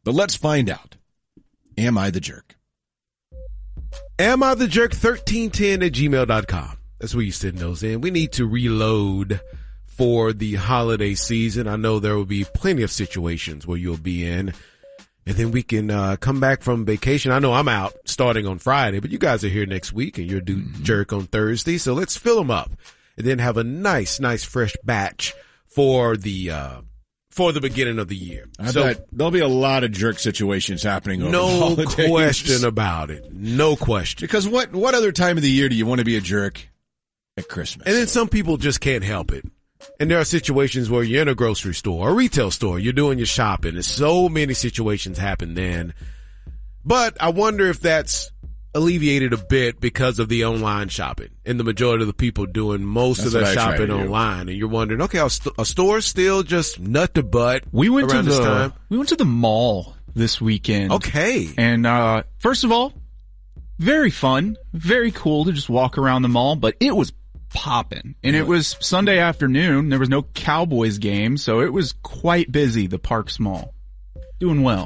But let's find out. Am I the jerk? Am I the jerk 1310@gmail.com. That's where you send those in. We need to reload for the holiday season. I know there will be plenty of situations where you'll be in, and then we can come back from vacation. I know I'm out starting on Friday, but you guys are here next week, and you're due jerk on Thursday. So let's fill them up and then have a nice fresh batch for the beginning of the year. I bet there'll be a lot of jerk situations happening over the holidays. No question about it. No question. Because what other time of the year do you want to be a jerk? At Christmas. And then some people just can't help it. And there are situations where you're in a grocery store or retail store, you're doing your shopping, and so many situations happen then. But I wonder if that's alleviated a bit because of the online shopping and the majority of the people doing most of their shopping online. And you're wondering, okay, are stores still just nut to butt we went around to this time? We went to the mall this weekend. Okay. And first of all, very fun, very cool to just walk around the mall, but it was popping. And it was Sunday afternoon. There was no Cowboys game, so it was quite busy, the Parks Mall. Doing well.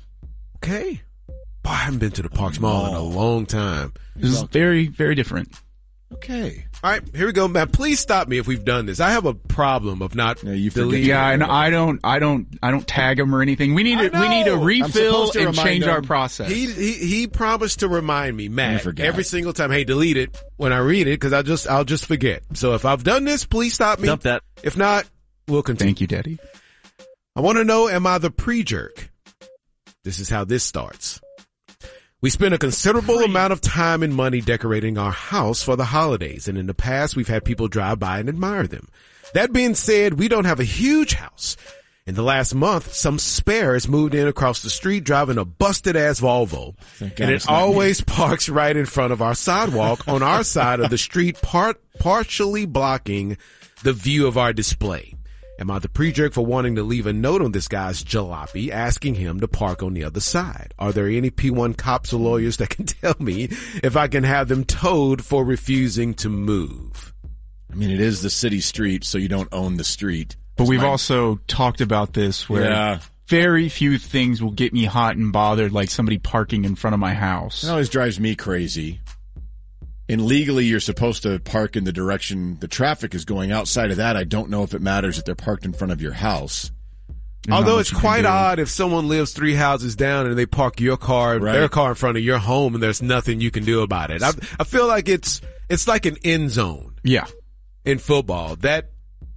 Okay. Boy, I haven't been to the Parks Mall in a long time. This is very, very different. Okay. All right, here we go, man. Please stop me if we've done this. I have a problem of not deleting. Yeah, and I don't tag them or anything. We need to refill and change our process. He promised to remind me, Matt, every single time. Hey, delete it when I read it because I'll just forget. So if I've done this, please stop me. Dump that. If not, we'll continue. Thank you, Daddy. I want to know, am I the pre-jerk? This is how this starts. We spend a considerable amount of time and money decorating our house for the holidays, and in the past, we've had people drive by and admire them. That being said, we don't have a huge house. In the last month, some spares moved in across the street driving a busted-ass Volvo, and it always parks right in front of our sidewalk on our side of the street, partially blocking the view of our display. Am I the pre-jerk for wanting to leave a note on this guy's jalopy asking him to park on the other side? Are there any P1 cops or lawyers that can tell me if I can have them towed for refusing to move? I mean, it is the city street, so you don't own the street. But we've also talked about this where very few things will get me hot and bothered like somebody parking in front of my house. It always drives me crazy. And legally, you're supposed to park in the direction the traffic is going. Outside of that, I don't know if it matters that they're parked in front of your house. Although it's quite odd if someone lives 3 houses down and they park their car in front of your home and there's nothing you can do about it. I feel like it's like an end zone. Yeah. In football, that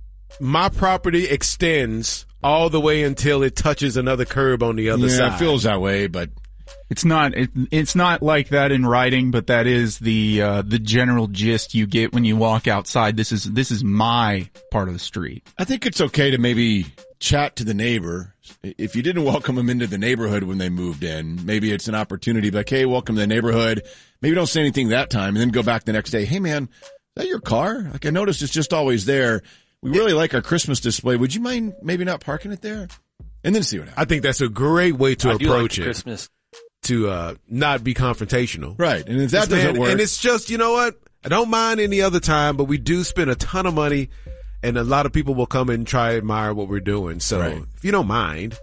my property extends all the way until it touches another curb on the other side. Yeah, it feels that way, but it's not like that in writing, but that is the general gist you get when you walk outside. This is my part of the street. I think it's okay to maybe chat to the neighbor. If you didn't welcome them into the neighborhood when they moved in, maybe it's an opportunity like, hey, welcome to the neighborhood. Maybe don't say anything that time and then go back the next day. Hey man, is that your car? Like I noticed it's just always there. We really like our Christmas display. Would you mind maybe not parking it there? And then see what happens. I think that's a great way to approach it. Christmas. To not be confrontational. Right. And if that doesn't work. And it's just, you know what? I don't mind any other time, but we do spend a ton of money and a lot of people will come and try to admire what we're doing. So if you don't mind.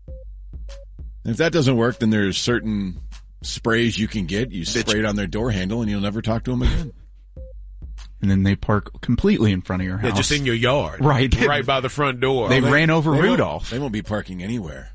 And if that doesn't work, then there's certain sprays you can get. You spray it on their door handle and you'll never talk to them again. And then they park completely in front of your house. Yeah, just in your yard. Right. Right by the front door. They ran over Rudolph. They won't be parking anywhere.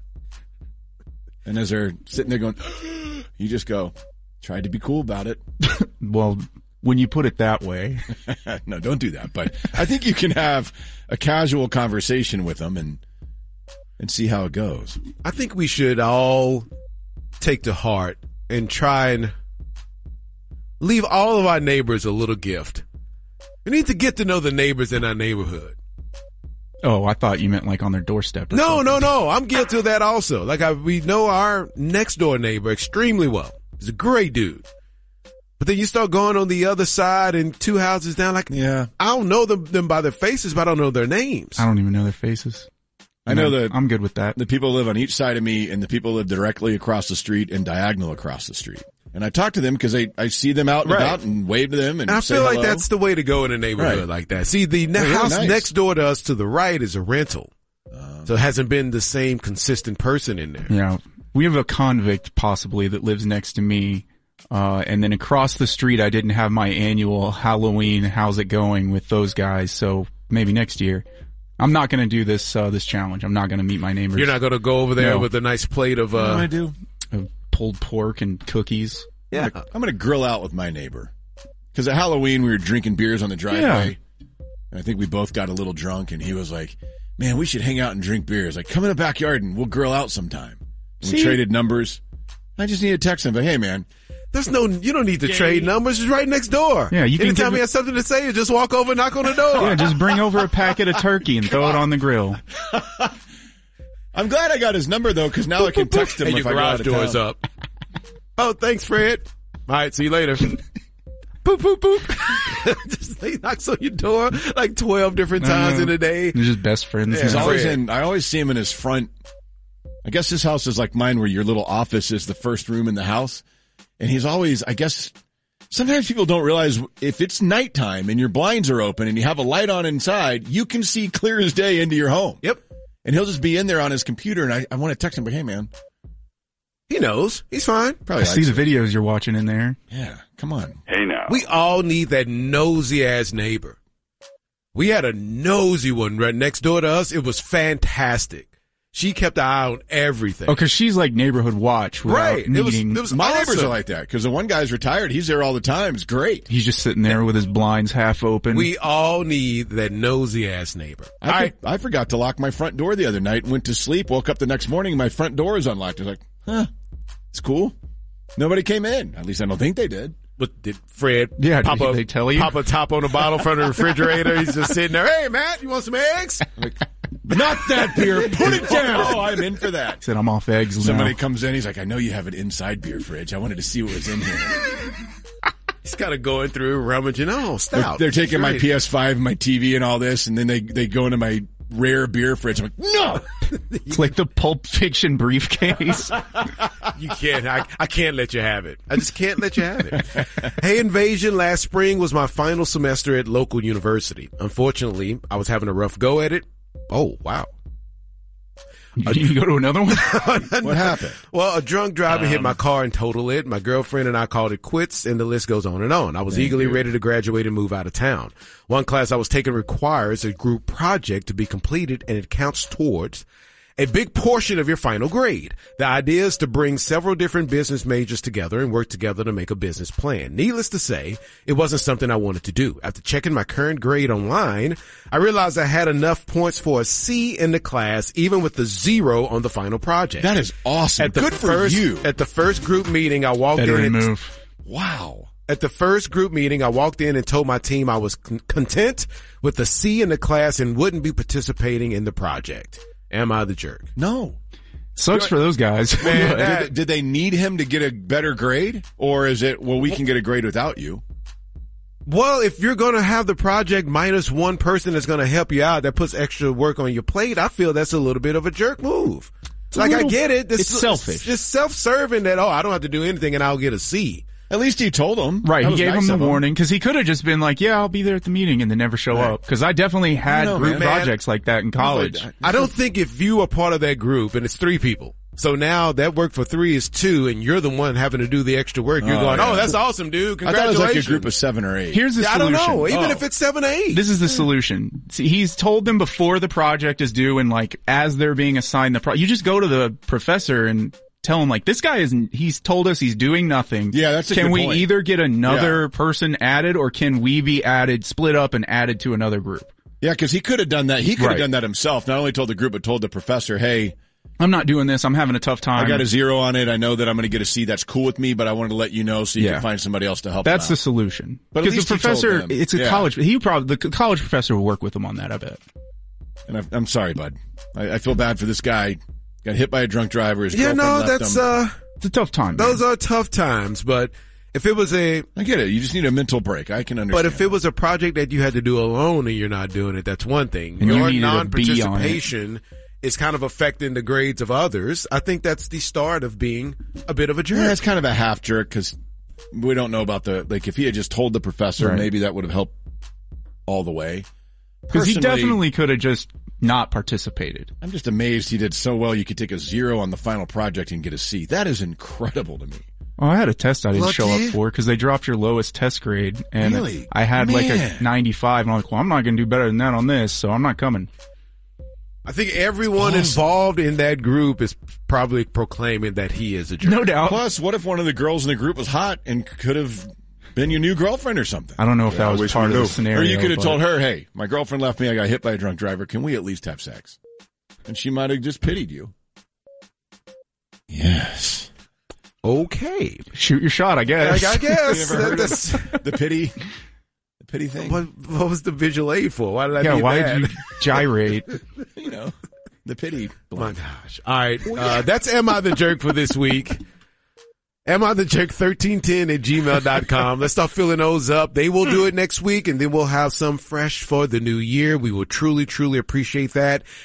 And as they're sitting there going, you just go, tried to be cool about it. Well, when you put it that way. No, don't do that. But I think you can have a casual conversation with them and see how it goes. I think we should all take to heart and try and leave all of our neighbors a little gift. We need to get to know the neighbors in our neighborhood. Oh, I thought you meant like on their doorstep. No. I'm guilty of that also. Like we know our next door neighbor extremely well. He's a great dude. But then you start going on the other side and 2 houses down. Like, I don't know them by their faces, but I don't know their names. I don't even know their faces. I know that I'm good with that. The people live on each side of me and the people live directly across the street and diagonal across the street. And I talk to them because I see them out and about and wave to them and I say feel hello. like that's the way to go in a neighborhood like that. See, the house next door to us to the right is a rental. So it hasn't been the same consistent person in there. Yeah. We have a convict possibly that lives next to me. And then across the street, I didn't have my annual Halloween how's it going with those guys. So maybe next year. I'm not going to do this challenge. I'm not going to meet my neighbors. You're not going to go over there with a nice plate of, What do I do? Of pulled pork and cookies. Yeah. I'm going to grill out with my neighbor. Because at Halloween, we were drinking beers on the driveway. And I think we both got a little drunk, and he was like, man, we should hang out and drink beers. Like, come in the backyard and we'll grill out sometime. And we traded numbers. I just need to text him, but hey, man. You don't need to trade numbers. It's right next door. Yeah, you can Anytime he has something to say, you just walk over and knock on the door. Yeah, just bring over a packet of turkey and throw it on the grill. I'm glad I got his number, though, because now I can text him and if your I go out garage of door's town. up. Oh, thanks, Fred. All right, see you later. Boop, boop, boop. Just he knocks on your door like 12 different times in a day. They're just best friends. He's now. always I always see him in his front. I guess his house is like mine, where your little office is the first room in the house. And he's always, I guess, sometimes people don't realize if it's nighttime and your blinds are open and you have a light on inside, you can see clear as day into your home. Yep. And he'll just be in there on his computer, and I want to text him, but hey, man. He knows. He's fine. Probably I see the videos you're watching in there. Yeah, come on. Hey now. We all need that nosy-ass neighbor. We had a nosy one right next door to us. It was fantastic. She kept an eye on everything. Oh, because she's like neighborhood watch without Right. needing. It was My awesome. neighbors are like that, because the one guy's retired. He's there all the time. It's great. He's just sitting there with his blinds half open. We all need that nosy-ass neighbor. I forgot to lock my front door the other night and went to sleep, woke up the next morning, and my front door is unlocked. I was like, it's cool. Nobody came in. At least I don't think they did. But did Fred did they tell you? pop a top on the bottle from the refrigerator? He's just sitting there. Hey, Matt, you want some eggs? I'm like, not that beer. Put it down. Oh, I'm in for that. Said I'm off eggs Somebody now. comes in. He's like, I know you have an inside beer fridge. I wanted to see what was in here. He's kind of going through, rummaging. Oh, stout. They're taking my Great. PS5 and my TV and all this, and then they go into my rare beer fridge. I'm like, no. It's like the Pulp Fiction briefcase. You can't. I can't let you have it. I just can't let you have it. Hey, Invasion, last spring was my final semester at local university. Unfortunately, I was having a rough go at it. Oh, wow. You go to another one? What happened? Well, a drunk driver hit my car and totaled it. My girlfriend and I called it quits, and the list goes on and on. I was eagerly ready to graduate and move out of town. One class I was taking requires a group project to be completed, and it counts towards a big portion of your final grade. The idea is to bring several different business majors together and work together to make a business plan. Needless to say, it wasn't something I wanted to do. After checking my current grade online, I realized I had enough points for a C in the class, even with the 0 on the final project. That is awesome. Good for you. At the first group meeting, I walked Veteran in. move. Wow. At the first group meeting, I walked in and told my team I was content with the C in the class and wouldn't be participating in the project. Am I the jerk? No. Sucks for those guys. Man, Did they need him to get a better grade? Or is it, well, we can get a grade without you? Well, if you're going to have the project minus one person that's going to help you out that puts extra work on your plate, I feel that's a little bit of a jerk move. I get it. It's selfish. It's self-serving that, I don't have to do anything and I'll get a C. At least he told him. Right, That he was gave nice him of the warning, because he could have just been like, yeah, I'll be there at the meeting, and then never show up. Because I definitely had know, group man. projects like that in college. I don't think if you are part of that group and it's 3 people, so now that work for 3 is 2 and you're the one having to do the extra work, you're going, yeah. that's awesome, dude. I thought it Congratulations. was like a group of 7 or 8. Here's the I solution. don't know. Even if it's 7 or 8. This is the solution. See, he's told them before the project is due, and like as they're being assigned the you just go to the professor and tell him like, this guy he's told us he's doing nothing. Yeah, that's a Can good we point. either get another person added, or can we be added, split up and added to another group? Yeah, because he could have done that. He could have Right. done that himself. Not only told the group, but told the professor, hey, I'm not doing this. I'm having a tough time. I got a 0 on it. I know that I'm going to get a C. That's cool with me, but I wanted to let you know so you can find somebody else to help That's him the out. solution. But at Because least the he told professor, them. it's a Yeah. college, the college professor will work with him on that, I bet. And I'm sorry, bud. I feel bad for this guy. Got hit by a drunk driver. His Yeah, girlfriend no, left that's, him. It's a tough time. those man. are tough times, but if it was I get it. You just need a mental break. I can understand. But if it was a project that you had to do alone and you're not doing it, that's one thing. And you Your needed a B on it. non-participation is kind of affecting the grades of others. I think that's the start of being a bit of a jerk. Yeah, it's kind of a half jerk because we don't know about if he had just told the professor, Right. maybe that would have helped all the way. Because he Personally, definitely could have just not participated. I'm just amazed he did so well you could take a 0 on the final project and get a C. That is incredible to me. Oh, I had a test I didn't show Lucky. up for because they dropped your lowest test grade, and Really? I had like Man. a 95, and I'm like, well, I'm not going to do better than that on this, so I'm not coming. I think everyone involved in that group is probably proclaiming that he is a jerk. No doubt. Plus, what if one of the girls in the group was hot and could have been your new girlfriend or something? I don't know if that I was wish part we of the knew. scenario. Or you could have but- told her, hey, my girlfriend left me, I got hit by a drunk driver, can we at least have sex? And she might have just pitied you. Yes. Okay. Shoot your shot, I guess. I guess. You ever heard That's, The pity thing? what was the visual aid for? Why did I Yeah, need why that? did you gyrate? You know, the pity. My gosh. All right. That's Am I the Jerk for this week. Am I the Jerk 1310 at gmail.com. Let's start filling those up. They will do it next week, and then we'll have some fresh for the new year. We will truly, truly appreciate that.